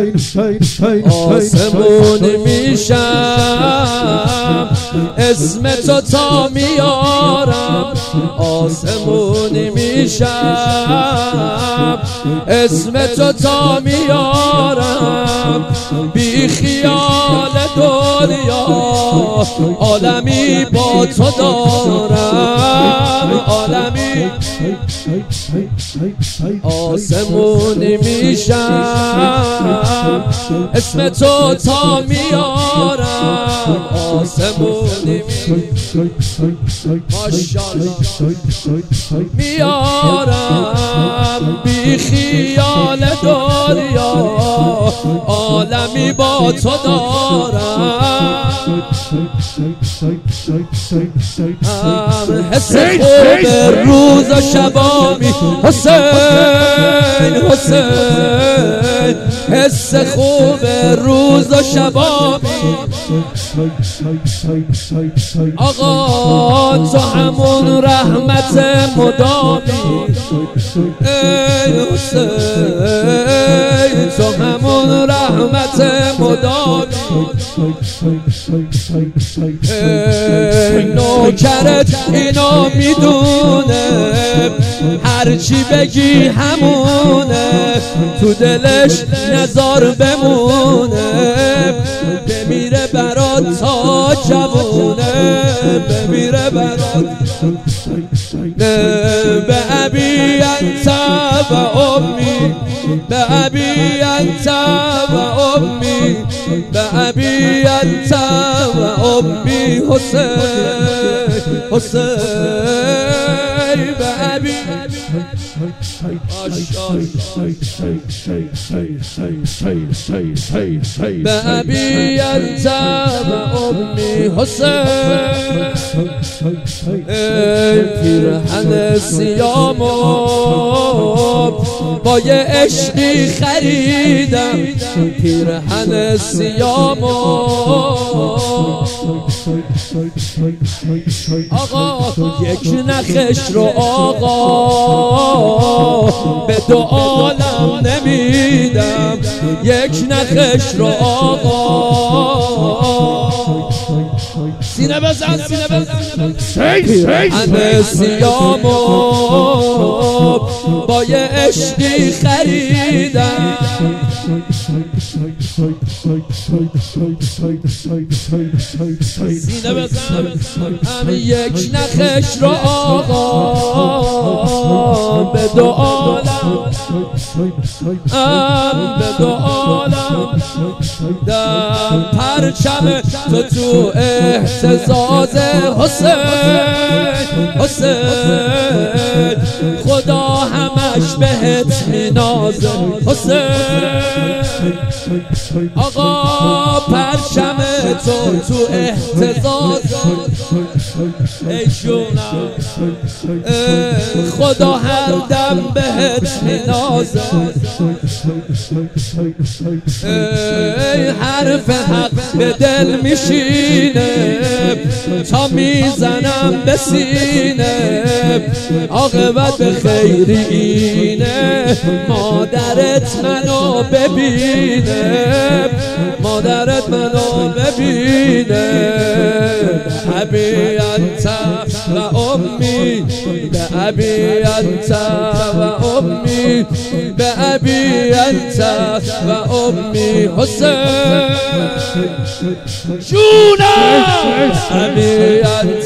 آسمون میشم اسم تو تا میارم، آسمون میشم اسم تو تا میارم، بی خیال دنیا عالمی با تو دارم، عالمی آسمون میشم اسم تو تا میارم، آسمون ماشاءالله میارم، بی خیال دنیا عالمی با تو دارم، حس خوب روز و شبامی حسین حسین، حس خوب روز و شبامی آقا تو همون رحمت مدامی، ای حسین تو همون رحمت مدامی، نوکرت اینا میدونه هرچی بگی همونه، تو دلش نزار بمونه، بمیره برات تا جوونه، بمیره برات به ابی انت و امی، به ابی انت و امی، به ابی انت و امی حسین حسین، به ابی به ابی انت و امی حسین، پیرهن سیامو با یه عشقی خریدم، پیرهن سیامو آقا یک نخش رو آقا به دو عالم نمیدم، یک نخش رو آقا سینه بزن سینه بزن، پیرهن سیامو با یه عشقی خریدم، سینه بزن هم یک نخش رو آقا به دو عالم، به دو عالم دم پرچم تو اهتزاز حسین حسین، خدا همش بهت مینازه حسین، آقا پرچم تو اهتزاز ای جونم، خدا هر دم بهت مینازه، ای حرف حق به دل میشینه تا میزنم به سینه، عاقبت به خیری اینه مادرت منو ببینه، مادرت منو ببینه، ابی انت و امی، به ابی انت و امی، به ابی انت و امی حسین جونم، ابی انت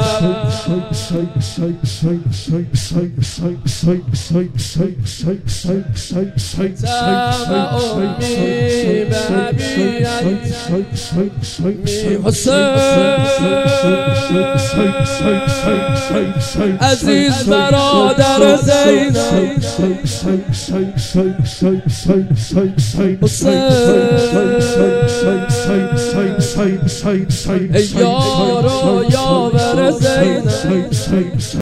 عزیز برادر زینب ای یار و یاور زینب